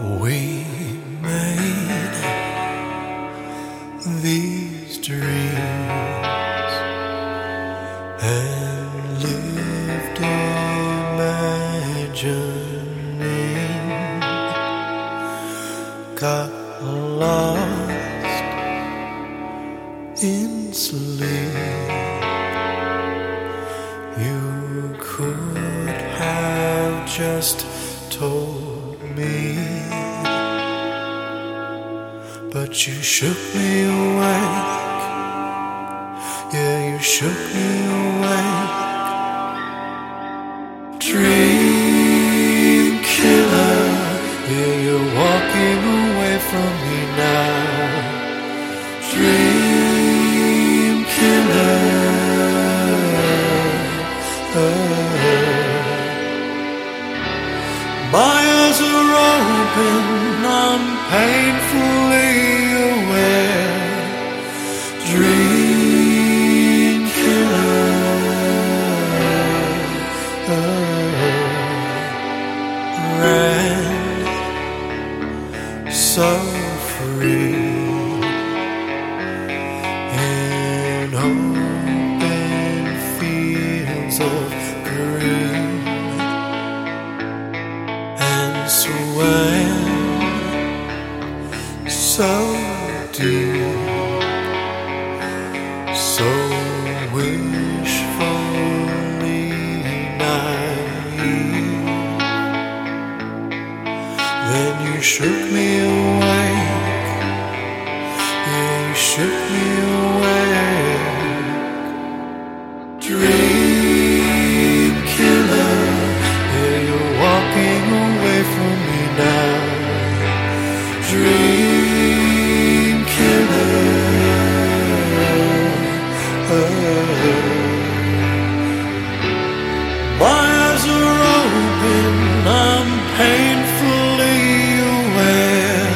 We made these dreams and lived imagining, got lost in sleep. You could have just told me, but you shook me awake. Yeah, you shook me awake. Dream killer, yeah, you're walking away from me now. Dream killer, my eyes are open, I'm painfully aware. Dream killer, ran so free in open fields of green, and swam so deep, so wishfully naive. Then you shook me awake. Yeah, you shook me awake. Dream killer, yeah, you're walking away from me now. Dream killer, my eyes are open, I'm painfully aware.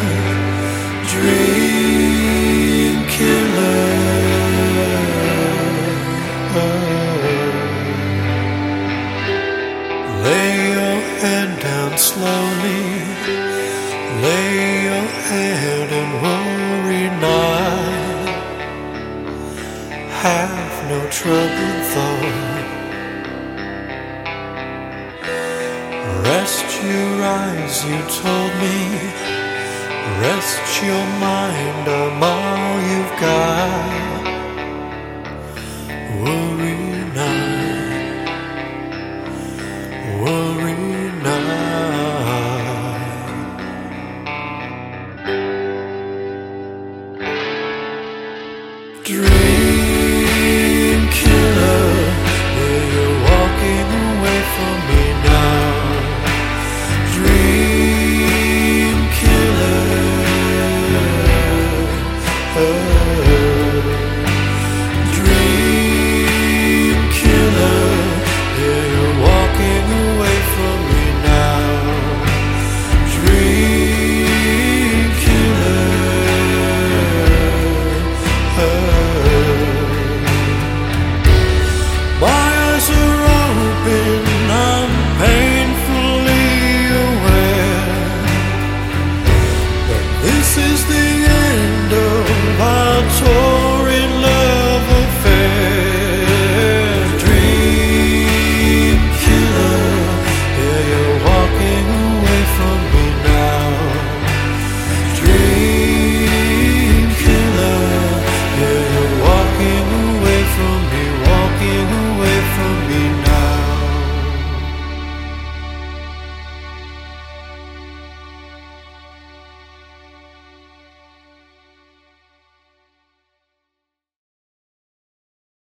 Dream killer, lay your head down slowly. Lay your head and worry not. Have no troubled thought. Rest your eyes, you told me. Rest your mind, I'm all you've got. Worry not. Worry not. Dream